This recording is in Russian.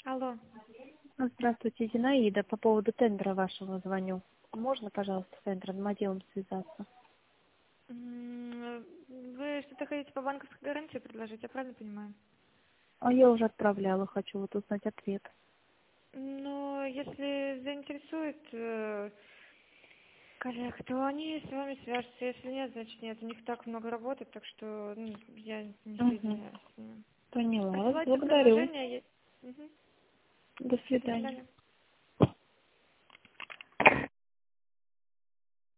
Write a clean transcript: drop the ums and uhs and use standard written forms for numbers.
Алло. Здравствуйте, Зинаида. По поводу тендера вашего звоню. Можно, пожалуйста, с тендерным отделом связаться? Вы что-то хотите по банковской гарантии предложить, я правильно понимаю? А я уже отправляла, хочу вот узнать ответ. Ну, если заинтересует коллег, то они с вами свяжутся. Если нет, значит нет. У них так много работы, так что я не Угу. соединяюсь с ними. Поняла вас, Посылайте благодарю. предложение. Мгм. До До свидания. свидания.